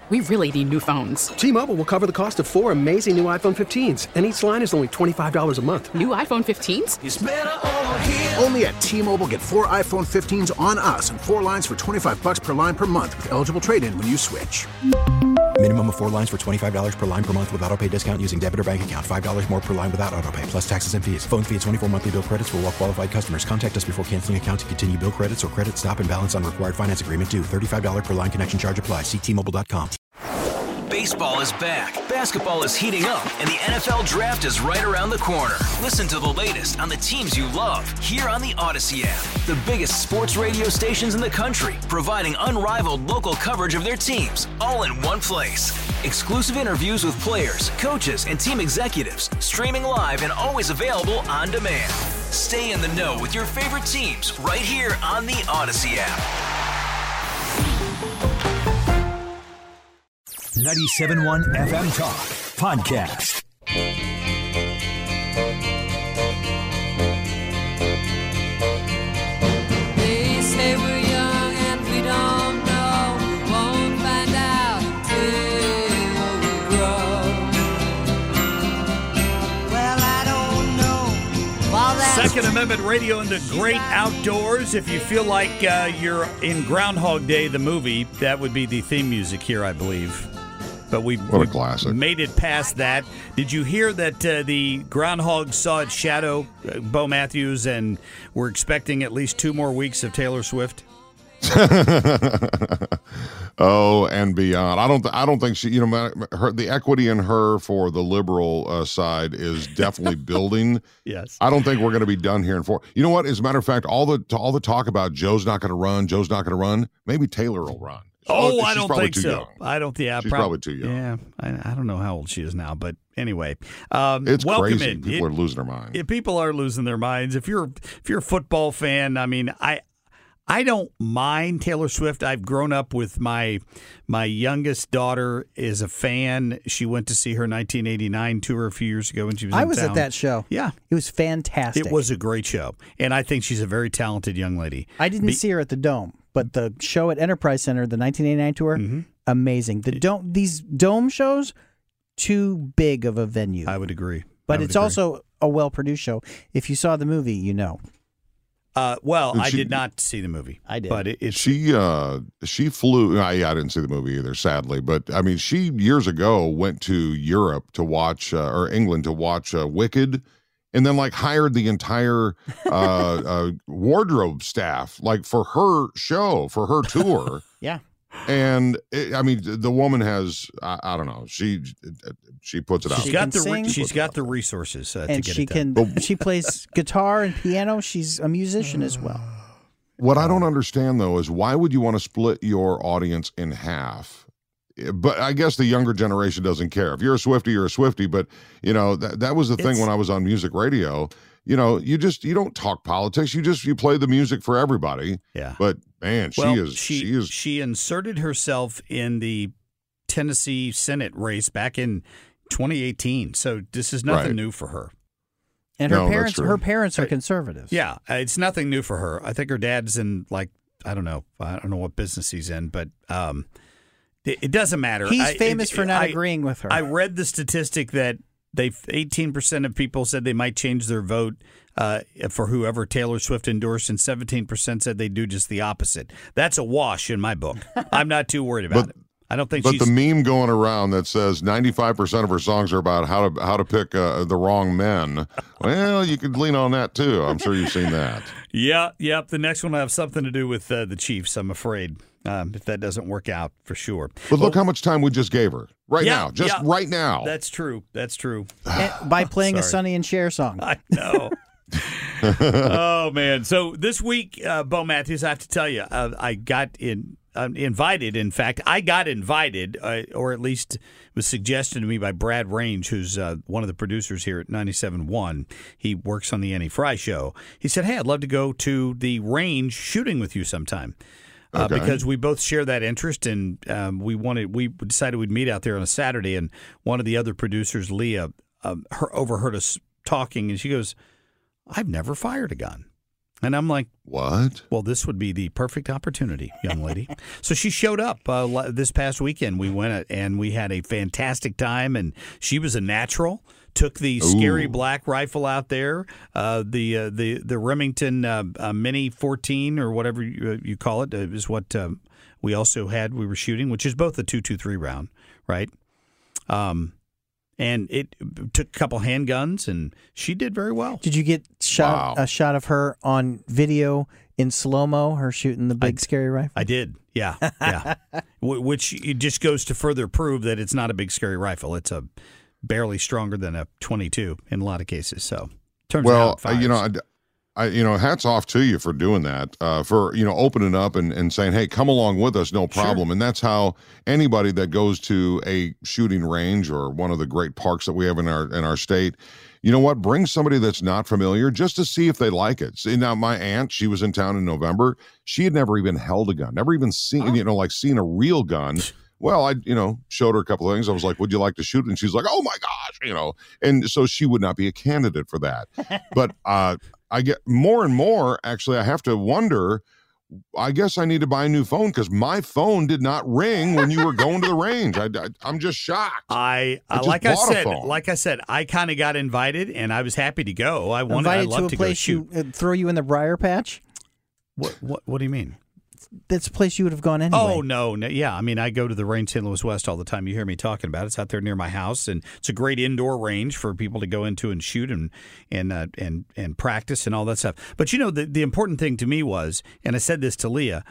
We really need new phones. T-Mobile will cover the cost of 4 amazing new iPhone 15s, and each line is only $25 a month. New iPhone 15s? It's better over here. Only at T-Mobile, get 4 iPhone 15s on us and 4 lines for $25 per line per month with eligible trade-in when you switch. Minimum of 4 lines for $25 per line per month with autopay discount using debit or bank account. $5 more per line without autopay, plus taxes and fees. Phone fee at 24 monthly bill credits for well-qualified customers. Contact us before canceling account to continue bill credits or credit stop and balance on required finance agreement due. $35 per line connection charge applies. See T-Mobile.com. Baseball is back, basketball is heating up, and the NFL Draft is right around the corner. Listen to the latest on the teams you love here on the Odyssey app. The biggest sports radio stations in the country, providing unrivaled local coverage of their teams, all in one place. Exclusive interviews with players, coaches, and team executives, streaming live and always available on demand. Stay in the know with your favorite teams right here on the Odyssey app. 97.1 FM Talk Podcast. They say we're young and we don't know. We won't find out until we grow. Well, I don't know. Well, that's Second Amendment Radio in the great outdoors. If you feel like you're in Groundhog Day, the movie, that would be the theme music here, I believe. But we made it past that. Did you hear that the groundhog saw its shadow, Bo Matthews, and we're expecting at least 2 more weeks of Taylor Swift? Oh, and beyond. I don't think she. The equity in her for the liberal side is definitely building. Yes. I don't think we're going to be done here in 4. You know what? As a matter of fact, all the talk about Joe's not going to run. Maybe Taylor will run. Oh, I don't think so. Young. I don't think. Yeah, she's probably too young. Yeah, I don't know how old she is now, but anyway, it's welcome crazy. in. People are losing their minds. People are losing their minds. If you're a football fan, I mean, I don't mind Taylor Swift. I've grown up with my youngest daughter is a fan. She went to see her 1989 tour a few years ago when she was in I was town. at that show. Yeah. It was fantastic. It was a great show, and I think she's a very talented young lady. I didn't see her at the Dome, but the show at Enterprise Center, the 1989 tour, amazing. These Dome shows, too big of a venue. I would agree. But it's also a well-produced show. If you saw the movie, you know. I did not see the movie. I did. But she flew. I didn't see the movie either, sadly. But I mean, she years ago went to Europe to watch or England to watch Wicked, and then hired the entire wardrobe staff for her show, for her tour. Yeah. And the woman has I don't know, she puts it out. She's got the resources to get it done. She plays guitar and piano. She's a musician as well. What I don't understand though is why would you want to split your audience in half? But I guess the younger generation doesn't care. If you're a Swiftie, you're a Swiftie. But that was the thing when I was on music radio. You don't talk politics. You play the music for everybody. Yeah. But man, she inserted herself in the Tennessee Senate race back in 2018. So this is nothing new for her. And her parents are conservatives. Yeah, it's nothing new for her. I think her dad's in I don't know what business he's in, but it doesn't matter. He's famous for not agreeing with her. I read the statistic that 18% of people said they might change their vote for whoever Taylor Swift endorsed, and 17% said they do just the opposite. That's a wash in my book. I'm not too worried about it. I don't think. But the meme going around that says 95% of her songs are about how to pick the wrong men. Well, you could lean on that too. I'm sure you've seen that. Yeah. The next one will have something to do with the Chiefs. I'm afraid. If that doesn't work out, for sure. But look how much time we just gave her. Right now. Right now. That's true. By playing a Sonny and Cher song. I know. Oh, man. So this week, Bo Matthews, I have to tell you, I got invited. In fact, I got invited, or at least was suggested to me by Brad Range, who's one of the producers here at 97.1. He works on the Annie Fry Show. He said, hey, I'd love to go to the range shooting with you sometime. Because we both share that interest, and we decided we'd meet out there on a Saturday. And one of the other producers, Leah, overheard us talking, and she goes, "I've never fired a gun." And I'm like, what? Well, this would be the perfect opportunity, young lady. So she showed up this past weekend. We went and we had a fantastic time, and she was a natural. Took the scary black rifle out there, the Remington Mini 14 or whatever you call it is what we also had. We were shooting, which is both a .223 round, right? And it took a couple handguns, and she did very well. Did you get a shot of her on video in slow-mo, her shooting the big scary rifle? I did, yeah. Which it just goes to further prove that it's not a big scary rifle. It's a barely stronger than a .22 in a lot of cases. So, turns out it fires. Hats off to you for doing that, for opening up and saying, hey, come along with us, no problem. Sure. And that's how anybody that goes to a shooting range or one of the great parks that we have in our state, you know what, bring somebody that's not familiar just to see if they like it. See, now my aunt, she was in town in November. She had never even held a gun, never even seen, seen a real gun. Well, I, showed her a couple of things. I was like, would you like to shoot? And she's like, oh my gosh, and so she would not be a candidate for that. But, I get more and more, actually, I have to wonder, I guess I need to buy a new phone because my phone did not ring when you were going to the range. I'm just shocked. Like I said, I kind of got invited and I was happy to go. I'd love to a place go shoot. Throw you in the briar patch? What do you mean? That's a place you would have gone anyway. Oh, no. Yeah. I mean, I go to the range St. Louis West all the time. You hear me talking about it. It's out there near my house, and it's a great indoor range for people to go into and shoot and practice and all that stuff. But, the important thing to me was, and I said this to Leah,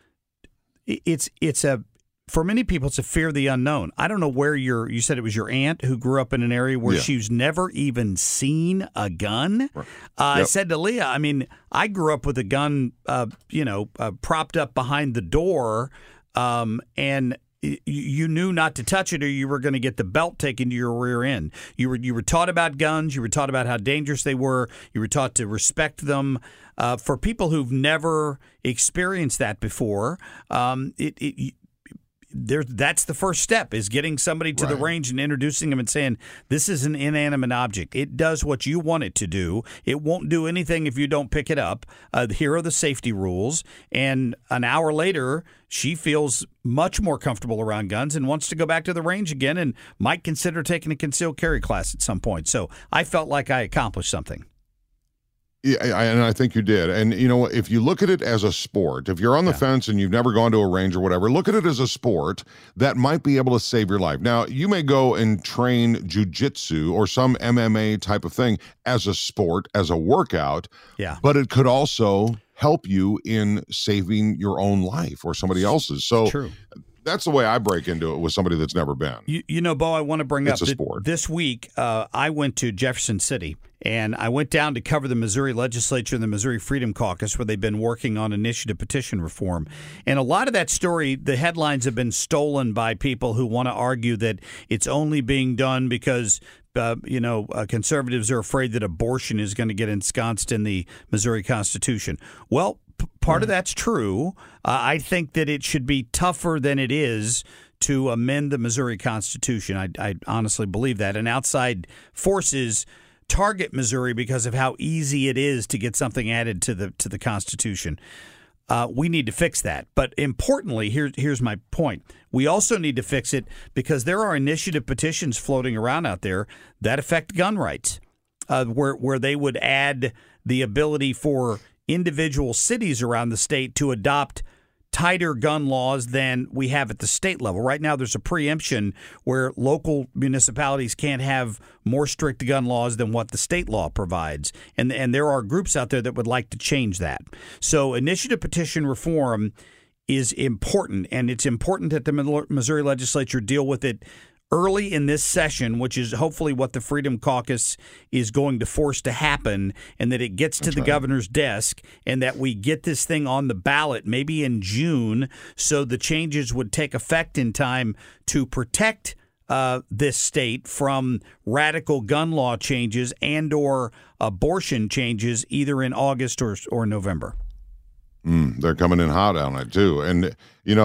for many people, it's a fear of the unknown. I don't know where you said it was your aunt who grew up in an area where she's never even seen a gun. Right. I said to Leah, I mean, I grew up with a gun, propped up behind the door, and you knew not to touch it or you were going to get the belt taken to your rear end. You were taught about guns. You were taught about how dangerous they were. You were taught to respect them. For people who've never experienced that before, that's the first step, is getting somebody to the range and introducing them and saying, this is an inanimate object. It does what you want it to do. It won't do anything if you don't pick it up. Here are the safety rules. And an hour later, she feels much more comfortable around guns and wants to go back to the range again and might consider taking a concealed carry class at some point. So I felt like I accomplished something. Yeah, and I think you did. And, if you look at it as a sport, if you're on the fence and you've never gone to a range or whatever, look at it as a sport that might be able to save your life. Now, you may go and train jujitsu or some MMA type of thing as a sport, as a workout, but it could also help you in saving your own life or somebody else's. So True. That's the way I break into it with somebody that's never been. Bo, I want to bring up a sport. This week, I went to Jefferson City, and I went down to cover the Missouri legislature and the Missouri Freedom Caucus, where they've been working on initiative petition reform. And a lot of that story, the headlines have been stolen by people who want to argue that it's only being done because conservatives are afraid that abortion is going to get ensconced in the Missouri Constitution. Well, part of that's true. I think that it should be tougher than it is to amend the Missouri Constitution. I honestly believe that. And outside forces target Missouri because of how easy it is to get something added to the Constitution. We need to fix that. But importantly, here's my point. We also need to fix it because there are initiative petitions floating around out there that affect gun rights, where they would add the ability for individual cities around the state to adopt tighter gun laws than we have at the state level. Right now, there's a preemption where local municipalities can't have more strict gun laws than what the state law provides. And there are groups out there that would like to change that. So initiative petition reform is important, and it's important that the Missouri legislature deal with it early in this session, which is hopefully what the Freedom Caucus is going to force to happen, and that it gets to the governor's desk, and that we get this thing on the ballot maybe in June, so the changes would take effect in time to protect this state from radical gun law changes and or abortion changes either in August or November. They're coming in hot on it, too. And,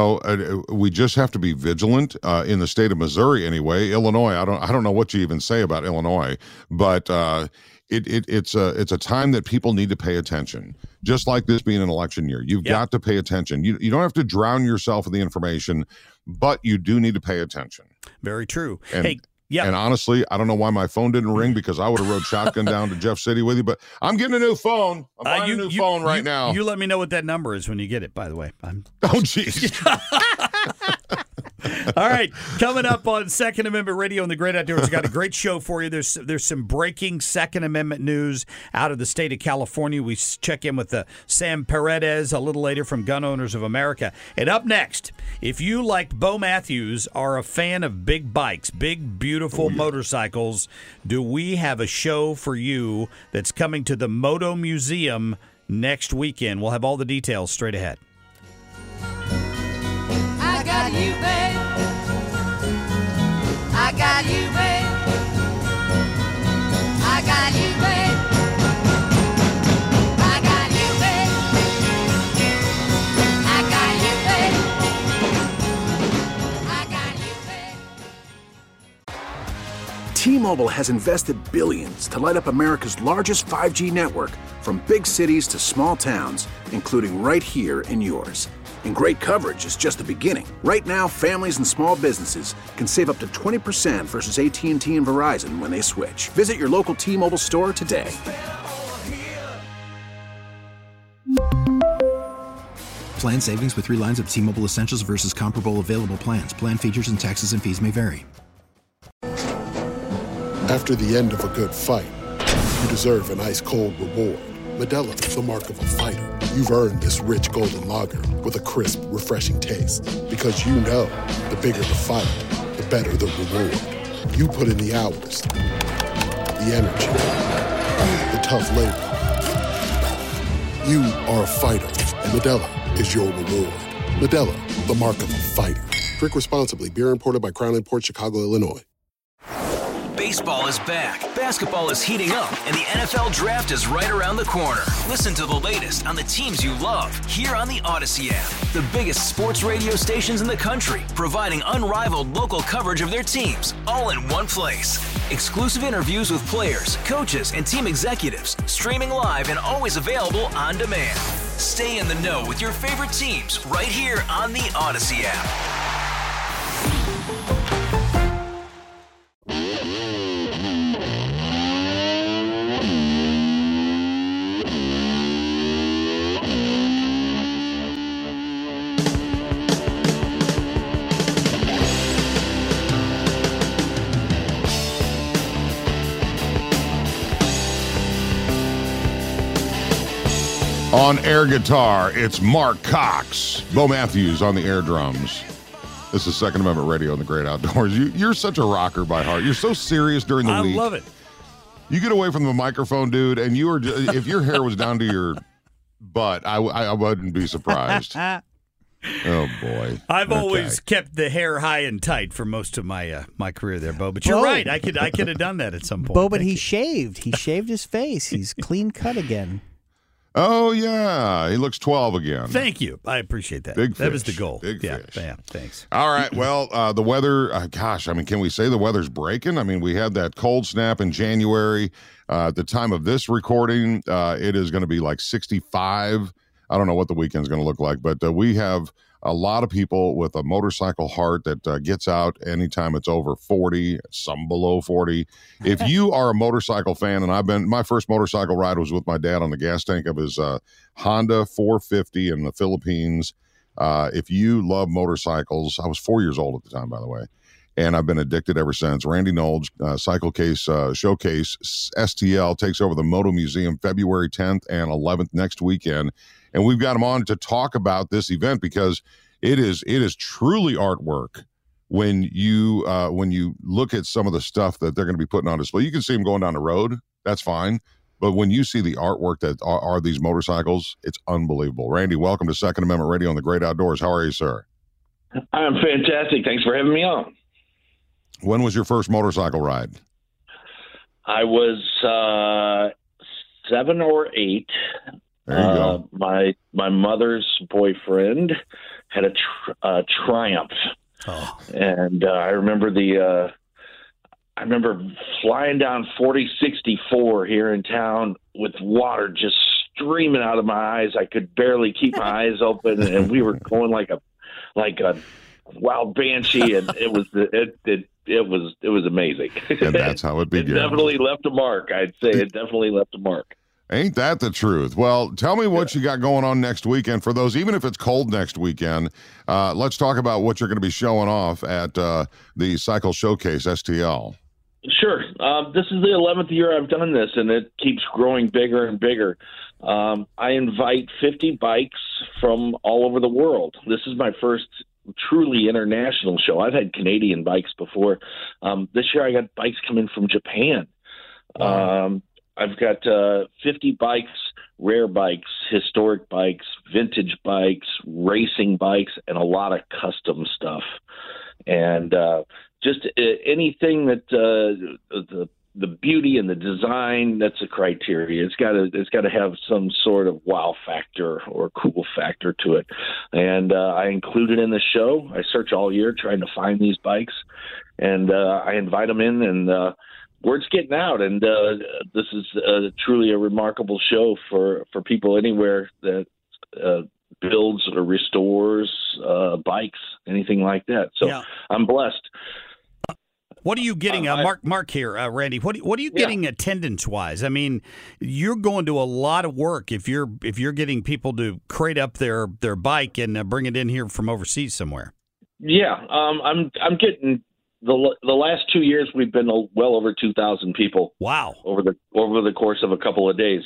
we just have to be vigilant in the state of Missouri anyway. Illinois, I don't know what you even say about Illinois, but it's a time that people need to pay attention. Just like this being an election year, you've got to pay attention. You don't have to drown yourself in the information, but you do need to pay attention. Very true. And honestly, I don't know why my phone didn't ring, because I would have rode shotgun down to Jeff City with you. But I'm getting a new phone. I'm buying a new phone right now. You let me know what that number is when you get it, by the way. Oh, jeez. All right, coming up on Second Amendment Radio and the Great Outdoors, we've got a great show for you. There's some breaking Second Amendment news out of the state of California. We check in with Sam Paredes a little later from Gun Owners of America. And up next, if you, like Bo Matthews, are a fan of big bikes, big, beautiful motorcycles, do we have a show for you that's coming to the Moto Museum next weekend? We'll have all the details straight ahead. I got you, babe. I got you, babe. I got you, babe. I got you, babe. I got you, babe. I got you, babe. T-Mobile has invested billions to light up America's largest 5G network, from big cities to small towns, including right here in yours. And great coverage is just the beginning. Right now, families and small businesses can save up to 20% versus AT&T and Verizon when they switch. Visit your local T-Mobile store today. Plan savings with 3 lines of T-Mobile Essentials versus comparable available plans. Plan features and taxes and fees may vary. After the end of a good fight, you deserve an ice-cold reward. Modelo is the mark of a fighter. You've earned this rich golden lager with a crisp, refreshing taste. Because you know, the bigger the fight, the better the reward. You put in the hours, the energy, the tough labor. You are a fighter, and Modelo is your reward. Modelo, the mark of a fighter. Drink responsibly. Beer imported by Crown Imports, Chicago, Illinois. Baseball is back, basketball is heating up, and the NFL Draft is right around the corner. Listen to the latest on the teams you love here on the Odyssey app. The biggest sports radio stations in the country, providing unrivaled local coverage of their teams, all in one place. Exclusive interviews with players, coaches, and team executives, streaming live and always available on demand. Stay in the know with your favorite teams right here on the Odyssey app. On air guitar, it's Mark Cox. Bo Matthews on the air drums. This is Second Amendment Radio in the Great Outdoors. You're such a rocker by heart. You're so serious during the week. I love it. You get away from the microphone, dude, and you are. If your hair was down to your butt, I wouldn't be surprised. Oh boy! I've always kept the hair high and tight for most of my my career there, Bo. But you're right. I could have done that at some point. Bo, but he shaved. He shaved his face. He's clean cut again. Oh, yeah. He looks 12 again. Thank you. I appreciate that. Big fish. That was the goal. Big fish. Yeah, thanks. All right. Well, the weather, can we say the weather's breaking? I mean, we had that cold snap in January. At the time of this recording, it is going to be like 65. I don't know what the weekend's going to look like, but we have a lot of people with a motorcycle heart that gets out anytime it's over 40, some below 40. If you are a motorcycle fan, and my first motorcycle ride was with my dad on the gas tank of his Honda 450 in the Philippines. If you love motorcycles, I was 4 years old at the time, by the way, and I've been addicted ever since. Randy Knowles, Cycle Case Showcase, STL, takes over the Moto Museum February 10th and 11th next weekend. And we've got him on to talk about this event because it is truly artwork when you look at some of the stuff that they're going to be putting on display. You can see them going down the road. That's fine. But when you see the artwork that are these motorcycles, it's unbelievable. Randy, welcome to Second Amendment Radio on the Great Outdoors. How are you, sir? I'm fantastic. Thanks for having me on. When was your first motorcycle ride? I was 7 or 8. There you go. My mother's boyfriend had a Triumph, and I remember I remember flying down 4064 here in town with water just streaming out of my eyes. I could barely keep my eyes open, and we were going like a wild banshee, and it was amazing. And that's how it began. It definitely left a mark. I'd say it definitely left a mark. Ain't that the truth? Well, tell me what you got going on next weekend. For those, even if it's cold next weekend, let's talk about what you're going to be showing off at the Cycle Showcase STL. Sure. This is the 11th year I've done this, and it keeps growing bigger and bigger. I invite 50 bikes from all over the world. This is my first truly international show. I've had Canadian bikes before. This year I got bikes coming from Japan. I've got 50 bikes, rare bikes, historic bikes, vintage bikes, racing bikes, and a lot of custom stuff. And just anything that the beauty and the design, that's a criteria. It's got to have some sort of wow factor or cool factor to it. And I include it in the show. I search all year trying to find these bikes, and I invite them in, and word's getting out, and this is truly a remarkable show for people anywhere that builds or restores bikes, anything like that. So yeah. I'm blessed. What are you getting, Mark here, Randy? What are you getting attendance-wise? I mean, you're going to a lot of work if you're getting people to crate up their bike and bring it in here from overseas somewhere. Yeah, I'm getting. The last 2 years, we've been well over 2,000 people. Wow! Over the course of a couple of days,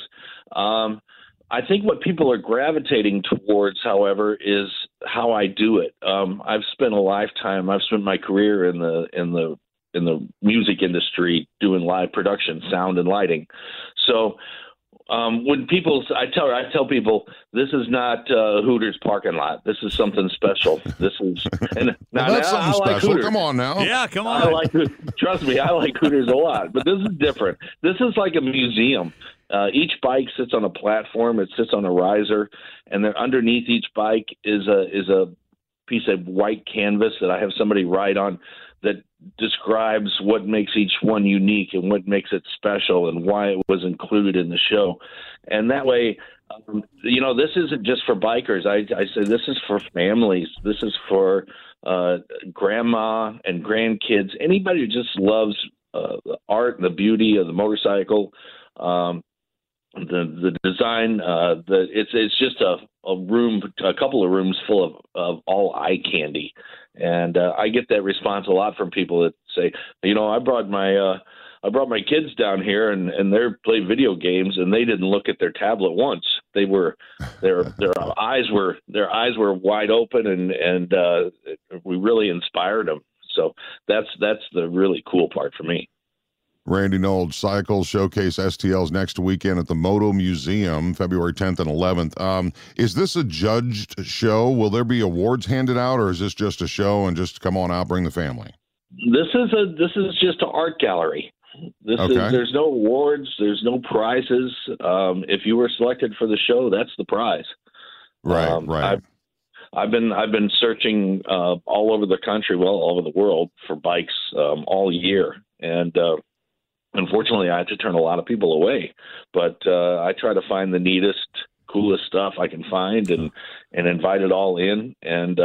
I think what people are gravitating towards, however, is how I do it. I've spent my career in the music industry doing live production, sound and lighting. So when I tell people this is not Hooters parking lot. This is something special. This is that's something special. Hooters. Come on now. Yeah, come on. Trust me, I like Hooters a lot, but this is different. This is like a museum. Each bike sits on a platform. It sits on a riser, and underneath each bike is a piece of white canvas that I have somebody write on that describes what makes each one unique and what makes it special and why it was included in the show. And that way, this isn't just for bikers. I say this is for families. This is for grandma and grandkids, anybody who just loves the art and the beauty of the motorcycle, the design. It's just a couple of rooms full of all eye candy. And I get that response a lot from people that say, I brought my kids down here and they play video games and they didn't look at their tablet once. Their eyes were wide open and we really inspired them. So that's the really cool part for me. Randy Nold, Cycle Showcase STL's next weekend at the Moto Museum, February 10th and 11th. Is this a judged show? Will there be awards handed out, or is this just a show and just come on out, bring the family? This is just an art gallery. There's no awards, there's no prizes. If you were selected for the show, that's the prize. Right. I've been searching all over the country, all over the world for bikes all year, and unfortunately, I had to turn a lot of people away, but I try to find the neatest, coolest stuff I can find and invite it all in. And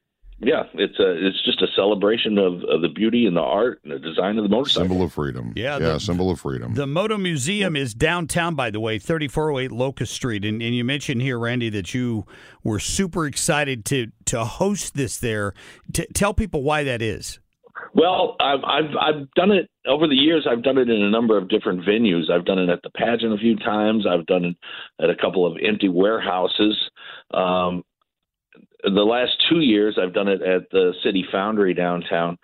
it's just a celebration of the beauty and the art and the design of the motorcycle. Symbol of freedom. Symbol of freedom. The Moto Museum is downtown, by the way, 3408 Locust Street. And you mentioned here, Randy, that you were super excited to host this there. Tell people why that is. Well, I've done it over the years. I've done it in a number of different venues. I've done it at the pageant a few times. I've done it at a couple of empty warehouses. The last 2 years, I've done it at the City Foundry downtown.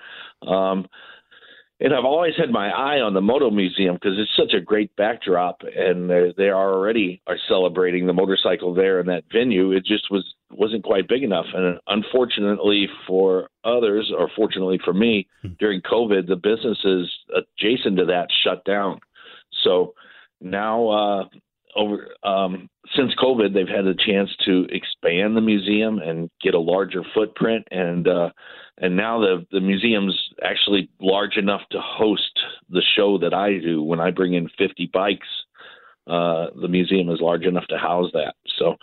And I've always had my eye on the Moto Museum because it's such a great backdrop, and they are celebrating the motorcycle there in that venue. It just wasn't quite big enough, and unfortunately for others, or fortunately for me, during COVID, the businesses adjacent to that shut down. So now since COVID, they've had a chance to expand the museum and get a larger footprint, and now the museum's actually large enough to host the show that I do. When I bring in 50 bikes, the museum is large enough to house that. So,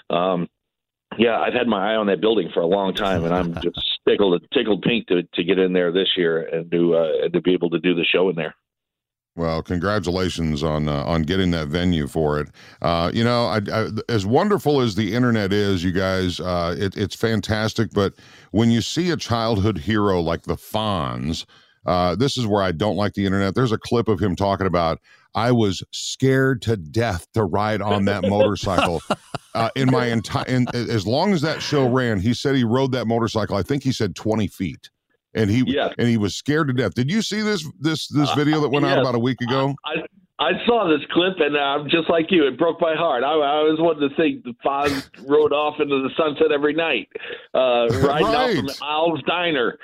yeah, I've had my eye on that building for a long time, and I'm just tickled pink to get in there this year and to be able to do the show in there. Well, congratulations on getting that venue for it. I, as wonderful as the internet is, you guys, it's fantastic. But when you see a childhood hero like the Fonz, this is where I don't like the internet. There's a clip of him talking about, I was scared to death to ride on that motorcycle. In my entire, as long as that show ran, he said he rode that motorcycle. I think he said 20 feet. And he was scared to death. Did you see this video that went out about a week ago? I saw this clip, and I'm just like you. It broke my heart. I was wanting to think the Fonz rode off into the sunset every night, riding out from Al's Diner,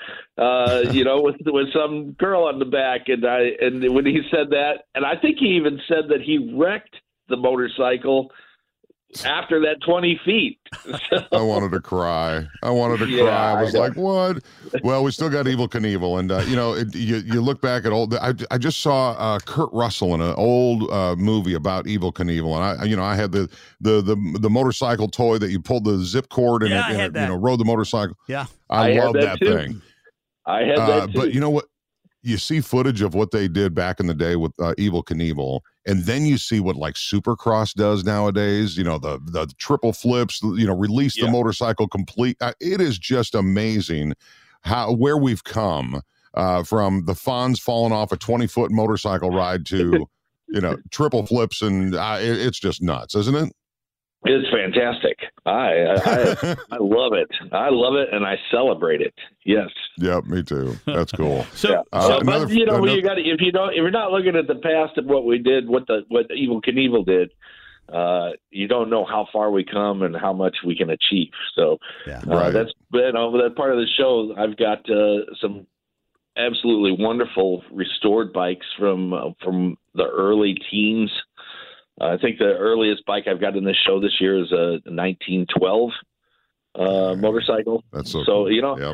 with some girl on the back. And when he said that, and I think he even said that he wrecked the motorcycle after that 20 feet. I wanted to cry. I was like, what? Well, we still got Evel Knievel. And, you look back at old, I just saw Kurt Russell in an old movie about Evel Knievel. And I had the motorcycle toy that you pulled the zip cord and rode the motorcycle. Yeah. I love that thing. I had that too. But you know what? You see footage of what they did back in the day with Evel Knievel, and then you see what like Supercross does nowadays. The triple flips. Release the motorcycle complete. It is just amazing where we've come from the Fonz falling off a 20-foot motorcycle ride to triple flips, and it's just nuts, isn't it? It's fantastic. I love it. I love it, and I celebrate it. Yes. Yep, me too. That's cool. But you got if you're not looking at the past of what we did, what Evel Knievel did, you don't know how far we come and how much we can achieve. So that's that part of the show. I've got some absolutely wonderful restored bikes from the early teens. I think the earliest bike I've got in this show this year is a 1912 motorcycle. That's so cool. Yep.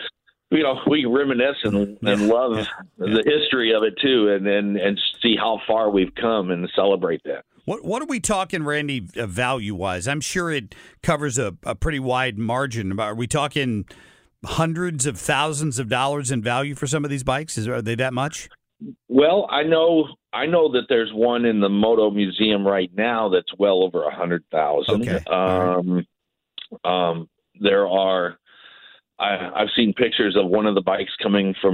We reminisce and love the history of it too, and see how far we've come and celebrate that. What are we talking, Randy, value wise? I'm sure it covers a pretty wide margin. Are we talking hundreds of thousands of dollars in value for some of these bikes? Are they that much? Well, I know that there's one in the Moto Museum right now that's well over 100,000. Okay. There are. I've seen pictures of one of the bikes coming out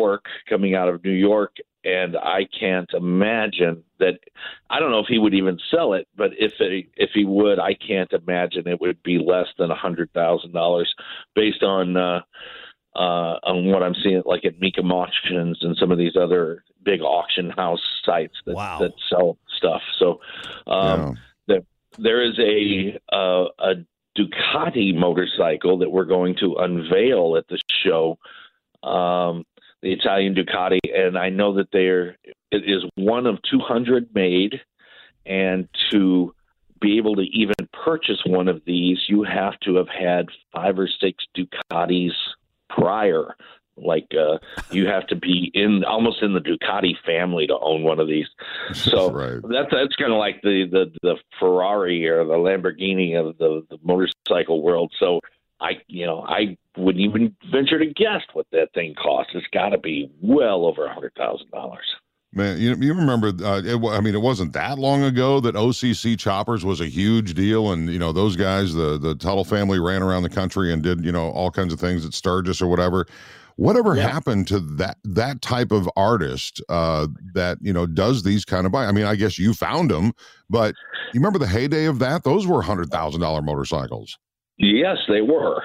of New York, and I can't imagine that. I don't know if he would even sell it, but if he would, I can't imagine it would be less than $100,000 based on what I'm seeing, like at Mecum Auctions and some of these other big auction house sites that sell stuff. So there is a Ducati motorcycle that we're going to unveil at the show, the Italian Ducati, and I know that it is one of 200 made, and to be able to even purchase one of these, you have to have had 5 or 6 Ducatis prior. You have to be almost in the Ducati family to own one of these. So that's kind of like the Ferrari or the Lamborghini of the motorcycle world. So I wouldn't even venture to guess what that thing costs. It's got to be well over $100,000. Man, you remember, it wasn't that long ago that OCC choppers was a huge deal. And, those guys, the Tuttle family ran around the country and did, all kinds of things at Sturgis or whatever. Whatever happened to that type of artist that, does these kind of bikes? I mean, I guess you found them, but you remember the heyday of that? Those were $100,000 motorcycles. Yes, they were.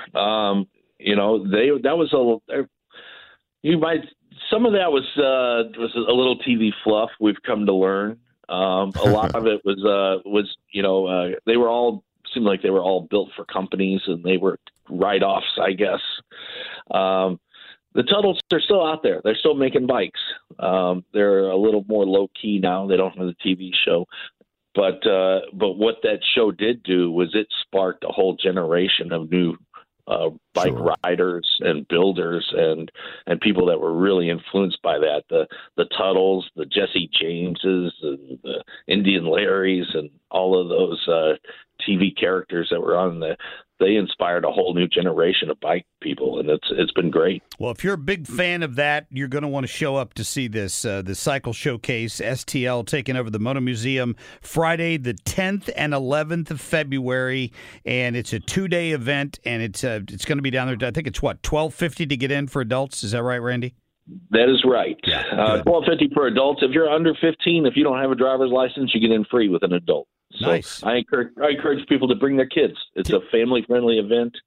Some of that was a little TV fluff. We've come to learn. A lot of it was they were all seemed like they were all built for companies, and they were write-offs, I guess. The Tuttles are still out there. They're still making bikes. They're a little more low-key now. They don't have the TV show. But what that show did do was it sparked a whole generation of new bike riders and builders and people that were really influenced by that. The Tuttles, the Jesse Jameses, and the Indian Larrys, and all of those TV characters that were on they inspired a whole new generation of bike people, and it's been great. Well, if you're a big fan of that, you're going to want to show up to see this. The Cycle Showcase, STL, taking over the Motor Museum Friday, the 10th and 11th of February, and it's a 2-day event, and it's going to be down there. I think it's $12.50 to get in for adults. Is that right, Randy? That is right. Yeah, $12.50 for adults. If you're under 15, if you don't have a driver's license, you get in free with an adult. So nice. I encourage people to bring their kids. It's a family-friendly event.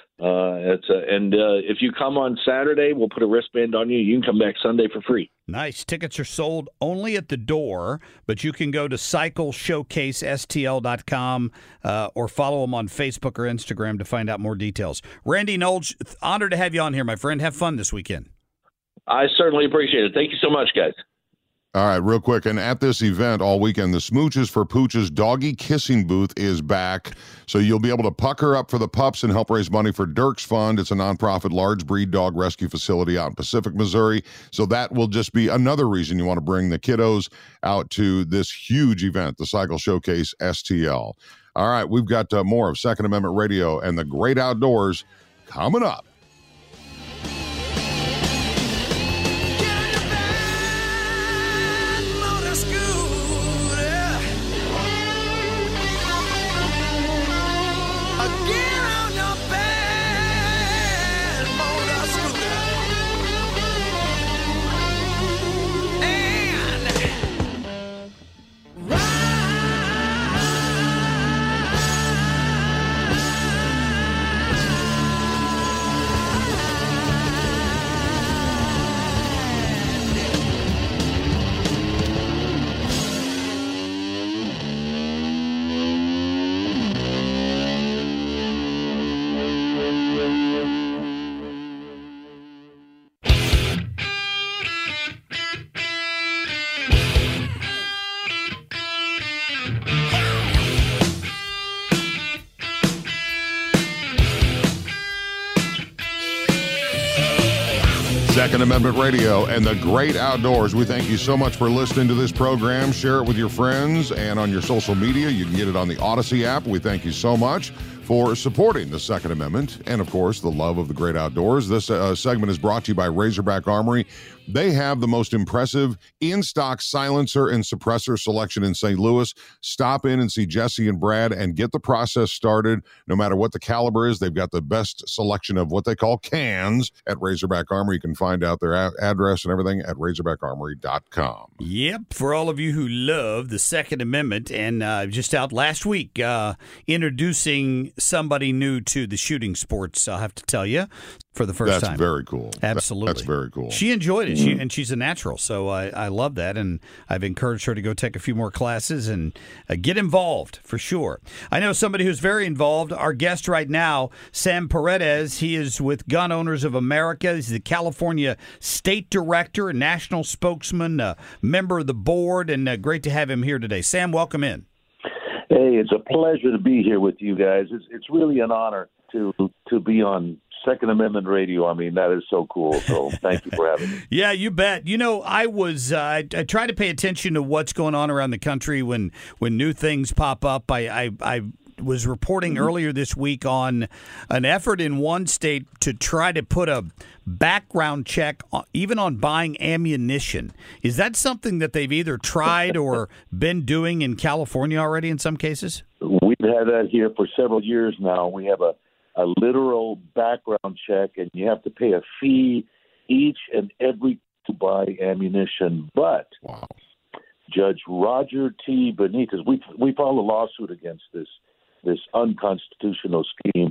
If you come on Saturday, we'll put a wristband on you. You can come back Sunday for free. Nice. Tickets are sold only at the door, but you can go to cycleshowcasestl.com or follow them on Facebook or Instagram to find out more details. Randy Knowles, honored to have you on here, my friend. Have fun this weekend. I certainly appreciate it. Thank you so much, guys. All right, real quick. And at this event all weekend, the Smooches for Pooches doggy kissing booth is back. So you'll be able to pucker up for the pups and help raise money for Dirk's Fund. It's a nonprofit large breed dog rescue facility out in Pacific, Missouri. So that will just be another reason you want to bring the kiddos out to this huge event, the Cycle Showcase STL. All right, we've got more of Second Amendment Radio and the great outdoors coming up. Second Amendment Radio and the great outdoors. We thank you so much for listening to this program. Share it with your friends and on your social media. You can get it on the Odyssey app. We thank you so much for supporting the Second Amendment and, of course, the love of the great outdoors. This segment is brought to you by Razorback Armory. They have the most impressive in-stock silencer and suppressor selection in St. Louis. Stop in and see Jesse and Brad and get the process started. No matter what the caliber is, they've got the best selection of what they call cans at Razorback Armory. You can find out their address and everything at razorbackarmory.com. Yep, for all of you who love the Second Amendment, and just out last week, introducing somebody new to the shooting sports, I'll have to tell you, for the first time. That's very cool. Absolutely. That's very cool. She enjoyed it, and she's a natural, so I love that, and I've encouraged her to go take a few more classes and get involved, for sure. I know somebody who's very involved, our guest right now, Sam Paredes. He is with Gun Owners of America. He's the California State Director, national spokesman, member of the board, and great to have him here today. Sam, welcome in. Hey, it's a pleasure to be here with you guys. It's really an honor to be on Second Amendment Radio. I mean, that is so cool. So thank you for having me. Yeah, you bet. You know, I try to pay attention to what's going on around the country when new things pop up. I was reporting earlier this week on an effort in one state to try to put a background check even on buying ammunition. Is that something that they've either tried or been doing in California already in some cases? We've had that here for several years now. We have a literal background check, and you have to pay a fee each and every to buy ammunition. But wow. Judge Roger T. Benitez, we filed a lawsuit against this unconstitutional scheme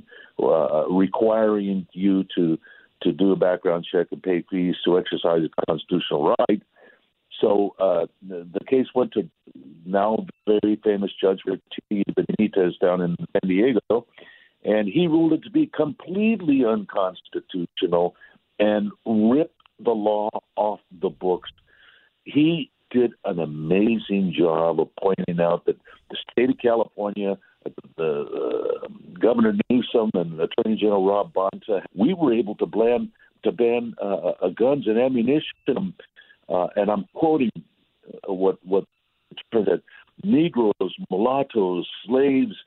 requiring you to do a background check and pay fees to exercise a constitutional right. So the case went to now very famous Judge T. Benitez down in San Diego, and he ruled it to be completely unconstitutional and ripped the law off the books. He did an amazing job of pointing out that the state of California, Governor Newsom and Attorney General Rob Bonta, we were able to ban guns and ammunition. And I'm quoting what that Negroes, mulattoes, slaves,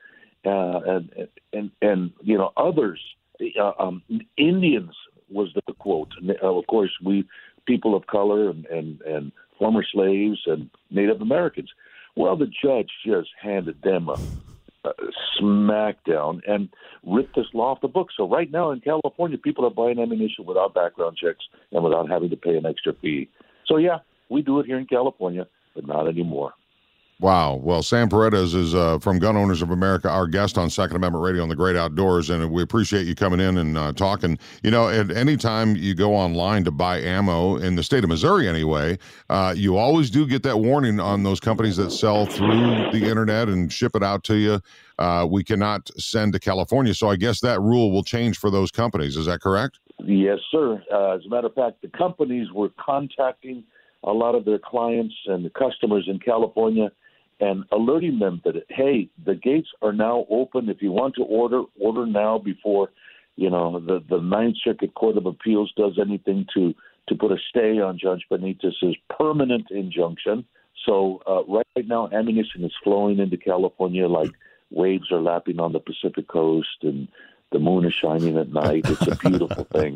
and others, Indians was the quote. Of course, we people of color and former slaves and Native Americans. Well, the judge just handed them a smackdown and ripped this law off the books. So right now in California, people are buying ammunition without background checks and without having to pay an extra fee. So yeah, we do it here in California, but not anymore. Wow. Well, Sam Paredes is from Gun Owners of America, our guest on Second Amendment Radio on the Great Outdoors, and we appreciate you coming in and talking. At any time you go online to buy ammo in the state of Missouri anyway, you always do get that warning on those companies that sell through the internet and ship it out to you. We cannot send to California, so I guess that rule will change for those companies. Is that correct? Yes, sir. As a matter of fact, the companies were contacting a lot of their clients and the customers in California and alerting them that, hey, the gates are now open. If you want to order now before, the Ninth Circuit Court of Appeals does anything to put a stay on Judge Benitez's permanent injunction. So right now, ammunition is flowing into California like waves are lapping on the Pacific coast, and the moon is shining at night. It's a beautiful thing.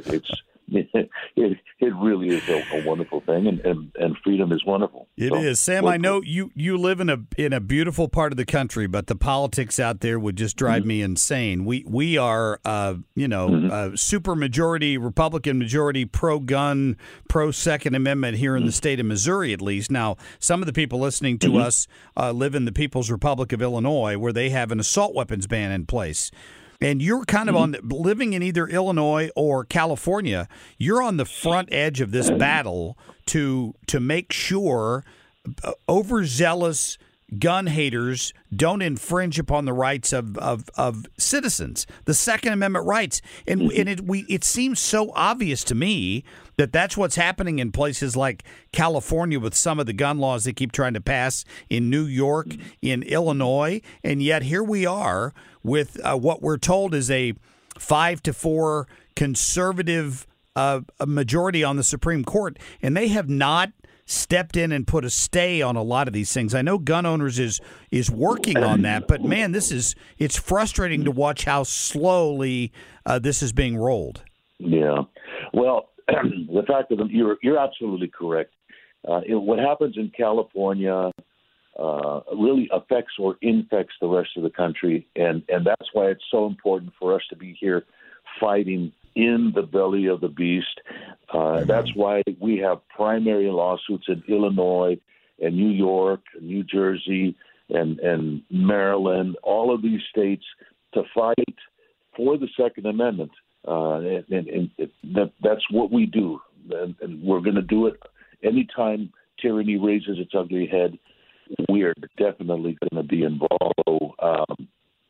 It really is a wonderful thing, and freedom is wonderful. It is, Sam. I know you live in a beautiful part of the country, but the politics out there would just drive me insane. We are super majority Republican majority pro gun, pro Second Amendment here in the state of Missouri, at least. Now, some of the people listening to us live in the People's Republic of Illinois, where they have an assault weapons ban in place. And you're kind of living in either Illinois or California. You're on the front edge of this battle to make sure overzealous gun haters don't infringe upon the rights of citizens, the Second Amendment rights. And it seems so obvious to me that that's what's happening in places like California with some of the gun laws they keep trying to pass in New York, in Illinois, and yet here we are with what we're told is a 5-4 conservative majority on the Supreme Court, and they have not stepped in and put a stay on a lot of these things. I know Gun Owners is working on that, but man, it's frustrating to watch how slowly this is being rolled. Yeah, well, the fact of you're absolutely correct. What happens in California really affects or infects the rest of the country, and that's why it's so important for us to be here fighting in the belly of the beast. That's why we have primary lawsuits in Illinois and New York, New Jersey, and Maryland, all of these states to fight for the Second Amendment. And that's what we do. And we're going to do it anytime tyranny raises its ugly head. We are definitely going to be involved.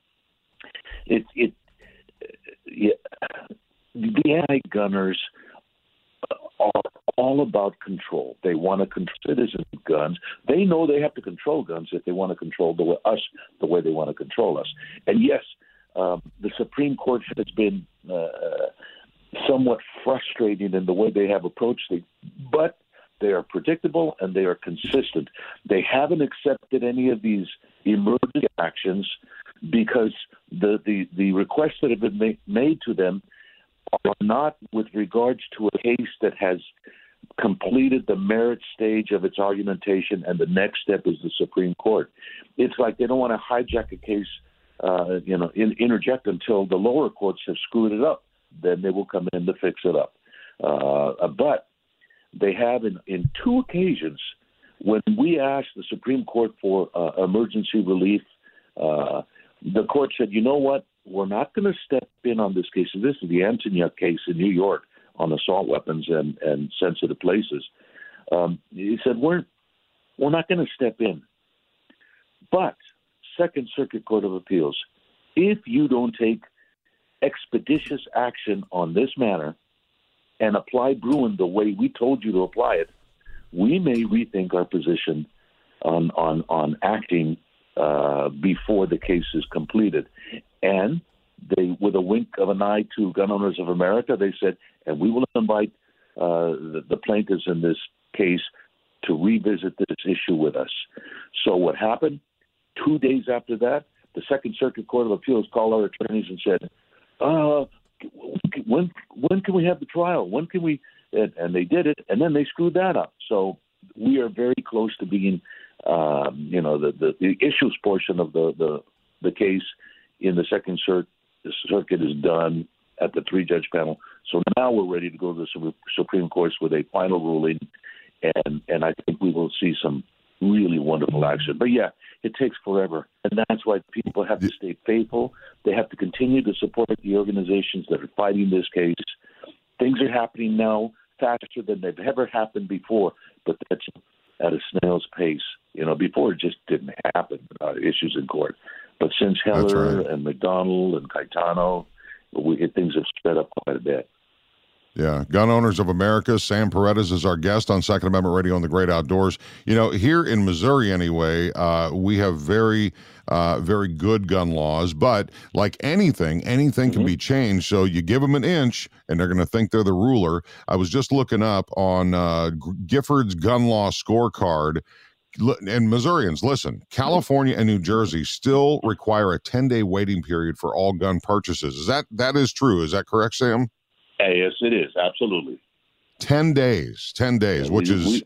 The anti-gunners are all about control. They want to control citizens' guns. They know they have to control guns if they want to control us the way they want to control us. And yes, the Supreme Court has been somewhat frustrating in the way they have approached it, but they are predictable and they are consistent. They haven't accepted any of these emergency actions because the requests that have been made to them are not with regards to a case that has completed the merit stage of its argumentation, and the next step is the Supreme Court. It's like they don't want to hijack a case, interject until the lower courts have screwed it up. Then they will come in to fix it up. But they have in two occasions when we asked the Supreme Court for emergency relief, the court said, you know what? We're not going to step in on this case. This is the Antonyuk case in New York on assault weapons and sensitive places. He said, we're not going to step in. But Second Circuit Court of Appeals, if you don't take expeditious action on this matter and apply Bruin the way we told you to apply it, we may rethink our position on acting before the case is completed. And they, with a wink of an eye to Gun Owners of America, they said, and we will invite the plaintiffs in this case to revisit this issue with us. So what happened? 2 days after that, the Second Circuit Court of Appeals called our attorneys and said, when can we have the trial? When can we? And they did it, and then they screwed that up. So we are very close to being, the issues portion of the case in the Second Circuit is done at the 3-judge panel. So now we're ready to go to the Supreme Court with a final ruling, and I think we will see some really wonderful action. But yeah, it takes forever, and that's why people have to stay faithful. They have to continue to support the organizations that are fighting this case. Things are happening now faster than they've ever happened before, but that's at a snail's pace. Before it just didn't happen, issues in court. But since Heller and McDonald and Caetano, things have sped up quite a bit. Yeah. Gun Owners of America, Sam Paredes is our guest on Second Amendment Radio on the Great Outdoors. Here in Missouri anyway, we have very good gun laws, but like anything can be changed. So you give them an inch and they're going to think they're the ruler. I was just looking up on Gifford's gun law scorecard. And Missourians, listen, California and New Jersey still require a 10-day waiting period for all gun purchases. That is true? Is that correct, Sam? Yes, it is. Absolutely. 10 days, which is,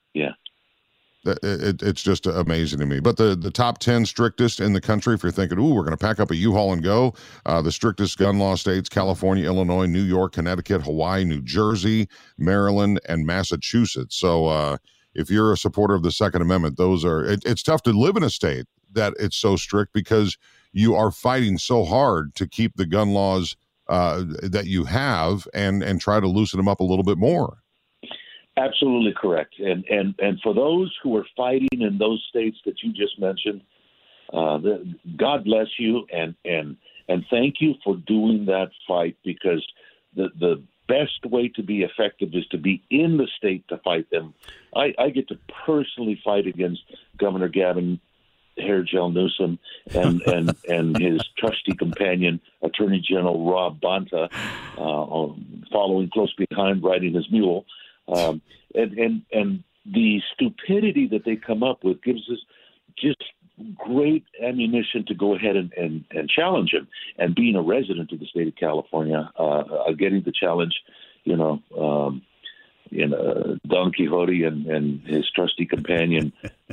it's just amazing to me. But the top 10 strictest in the country, if you're thinking, we're going to pack up a U-Haul and go, the strictest gun law states, California, Illinois, New York, Connecticut, Hawaii, New Jersey, Maryland, and Massachusetts. So if you're a supporter of the Second Amendment, it's tough to live in a state that it's so strict because you are fighting so hard to keep the gun laws that you have and try to loosen them up a little bit more. Absolutely correct. And for those who are fighting in those states that you just mentioned, God bless you and thank you for doing that fight, because the best way to be effective is to be in the state to fight them. I get to personally fight against Governor Gavin Hair-Gel Newsom and his trusty companion, Attorney General Rob Bonta, following close behind, riding his mule. And the stupidity that they come up with gives us just great ammunition to go ahead and challenge him. And being a resident of the state of California, getting the challenge, Don Quixote and his trusty companion,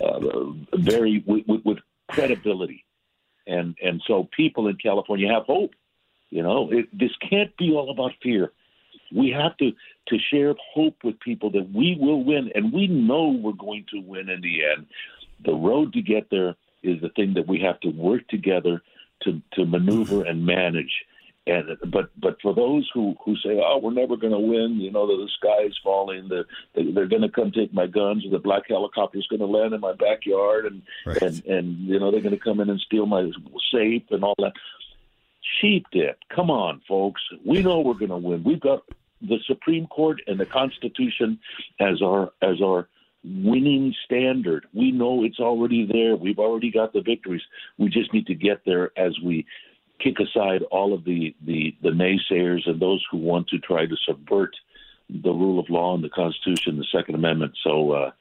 with credibility, and so people in California have hope. This can't be all about fear. We have to share hope with people that we will win, and we know we're going to win in the end. The road to get there is the thing that we have to work together to maneuver and manage. But for those who say, we're never going to win, the sky is falling, they're going to come take my guns, or the black helicopter is going to land in my backyard, and they're going to come in and steal my safe and all that. Sheep dip. Come on, folks. We know we're going to win. We've got the Supreme Court and the Constitution as our winning standard. We know it's already there. We've already got the victories. We just need to get there as we kick aside all of the naysayers and those who want to try to subvert the rule of law and the Constitution, the Second Amendment. So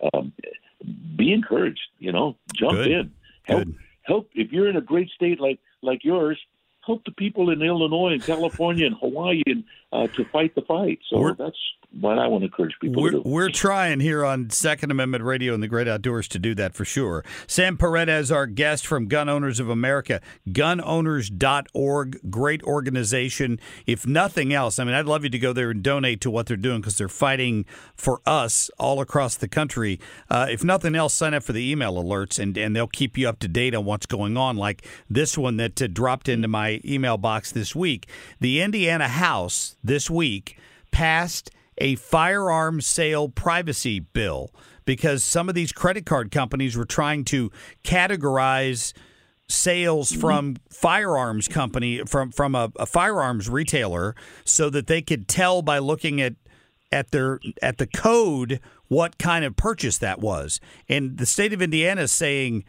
be encouraged, jump in. Help if you're in a great state like yours, help the people in Illinois and California and Hawaii to fight the fight. So that's what I want to encourage people to do. We're trying here on Second Amendment Radio and the Great Outdoors to do that for sure. Sam Paredes, our guest from Gun Owners of America, gunowners.org, great organization. If nothing else, I'd love you to go there and donate to what they're doing, because they're fighting for us all across the country. If nothing else, sign up for the email alerts, and they'll keep you up to date on what's going on, like this one that dropped into my email box this week. The Indiana House this week passed a firearms sale privacy bill because some of these credit card companies were trying to categorize sales from firearms company from a firearms retailer so that they could tell by looking at the code what kind of purchase that was. And the state of Indiana is saying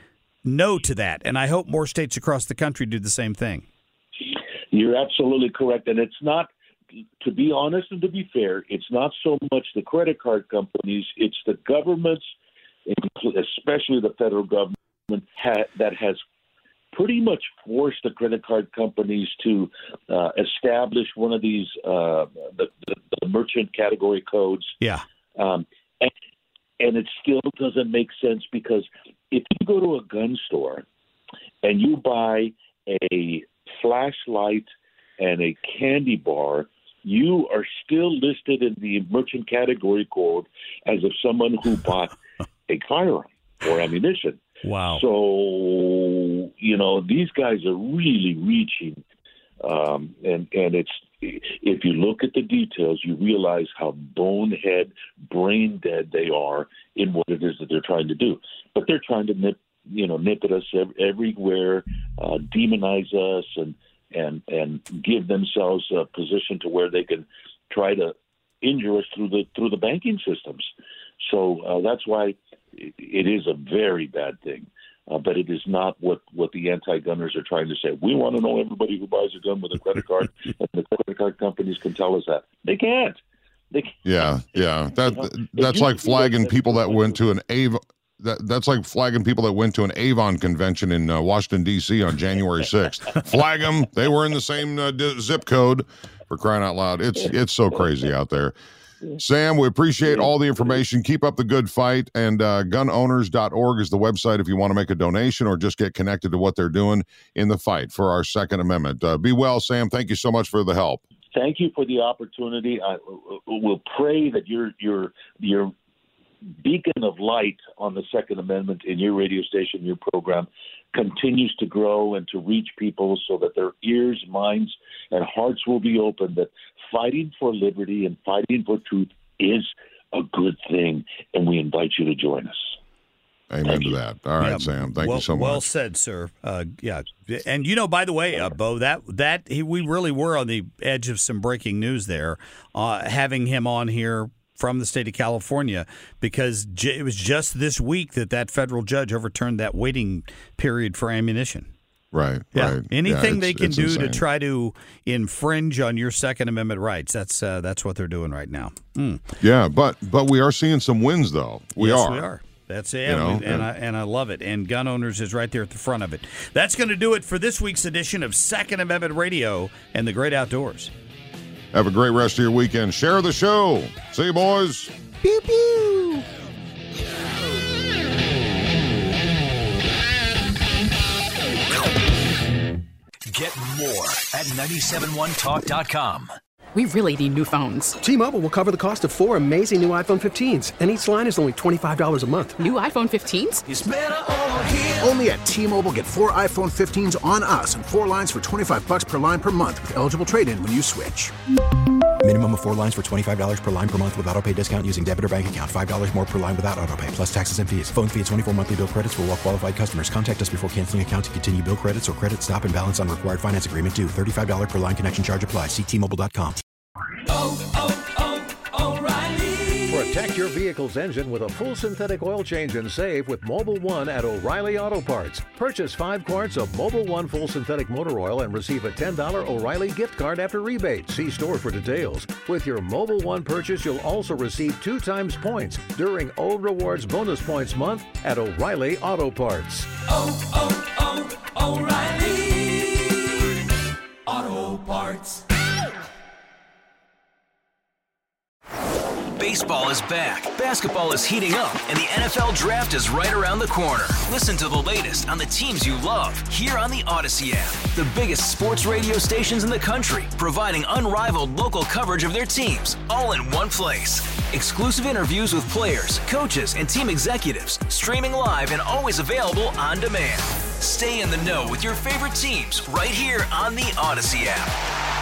no to that, and I hope more states across the country do the same thing. You're absolutely correct, and it's not, to be honest and to be fair, it's not so much the credit card companies, it's the governments, especially the federal government, that has pretty much forced the credit card companies to establish one of these the merchant category codes. Yeah. And it still doesn't make sense, because if you go to a gun store and you buy a flashlight and a candy bar, you are still listed in the merchant category code as of someone who bought a firearm or ammunition. Wow. So, these guys are really reaching. And it's, if you look at the details, you realize how bonehead, brain dead they are in what it is that they're trying to do. But they're trying to nip at us everywhere, demonize us, and give themselves a position to where they can try to injure us through the banking systems. So that's why it is a very bad thing. But it is not what the anti-gunners are trying to say. We want to know everybody who buys a gun with a credit card, and the credit card companies can tell us that. They can't. Yeah. That's like flagging people that went to an Avon. That's like flagging people that went to an Avon convention in Washington, D.C. on January 6th. Flag them. They were in the same zip code, for crying out loud. It's so crazy out there. Sam, we appreciate all the information. Keep up the good fight. And gunowners.org is the website if you want to make a donation or just get connected to what they're doing in the fight for our Second Amendment. Be well, Sam. Thank you so much for the help. Thank you for the opportunity. I will pray that your beacon of light on the Second Amendment in your radio station, your program, continues to grow and to reach people so that their ears, minds, and hearts will be open, that fighting for liberty and fighting for truth is a good thing, and we invite you to join us. Amen to that. All right, Sam. Thank you so much. Well said, sir. Yeah. And, by the way, Bo, we really were on the edge of some breaking news there, having him on here from the state of California, because it was just this week that federal judge overturned that waiting period for ammunition. Right. Yeah. Right. Anything they can do insane to try to infringe on your Second Amendment rights. That's what they're doing right now. Yeah, but we are seeing some wins, though. We are. That's it, and I love it. And Gun Owners is right there at the front of it. That's going to do it for this week's edition of Second Amendment Radio and the Great Outdoors. Have a great rest of your weekend. Share the show. See you, boys. Pew, pew. Get more at 971talk.com. We really need new phones. T-Mobile will cover the cost of 4 amazing new iPhone 15s, and each line is only $25 a month. New iPhone 15s? It's better over here. Only at T-Mobile, get 4 iPhone 15s on us and 4 lines for $25 per line per month with eligible trade-in when you switch. Minimum of 4 lines for $25 per line per month with autopay discount using debit or bank account. $5 more per line without autopay, plus taxes and fees. Phone fee at 24 monthly bill credits for well-qualified customers. Contact us before canceling account to continue bill credits or credit stop and balance on required finance agreement due. $35 per line connection charge applies. See T-Mobile.com. O'Reilly. Protect your vehicle's engine with a full synthetic oil change and save with Mobil 1 at O'Reilly Auto Parts. Purchase 5 quarts of Mobil 1 full synthetic motor oil and receive a $10 O'Reilly gift card after rebate. See store for details. With your Mobil 1 purchase, you'll also receive 2 times points during O Rewards Bonus Points Month at O'Reilly Auto Parts. O'Reilly Auto Parts. Baseball is back, basketball is heating up, and the NFL Draft is right around the corner. Listen to the latest on the teams you love here on the Odyssey app. The biggest sports radio stations in the country, providing unrivaled local coverage of their teams, all in one place. Exclusive interviews with players, coaches, and team executives, streaming live and always available on demand. Stay in the know with your favorite teams right here on the Odyssey app.